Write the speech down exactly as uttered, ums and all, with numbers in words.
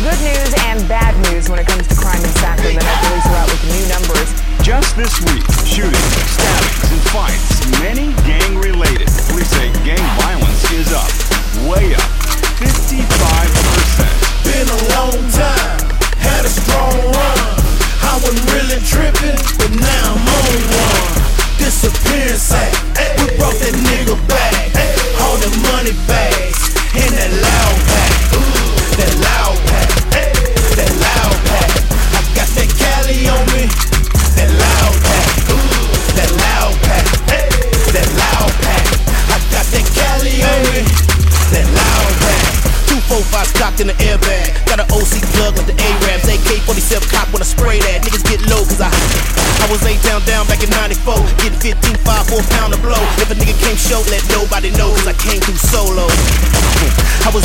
good news and bad news when it comes to crime in Sacramento. Police are out with new numbers. Just this week, shootings, stabbings, and fights, many gang-related. Police say gang violence is up, way up, fifty-five percent. Been a long time, had a strong run. I wasn't really tripping, but now I'm on one. Disappearance act, we brought that nigga back. All the money bags, and that loud pack. That loud pack, that loud pack. I got that Cali on me. That loud pack, that loud pack, that loud pack. I got that Cali on me. That loud pack. two forty-five stocked in the airbag. Got an O C plug with the A-Rabs. A K forty-seven cop when I spray that. Niggas get low cause I I was eight down down back in ninety-four. Getting fifteen five for a pound of blow. If a nigga came short, let nobody know cause I came through solo. I was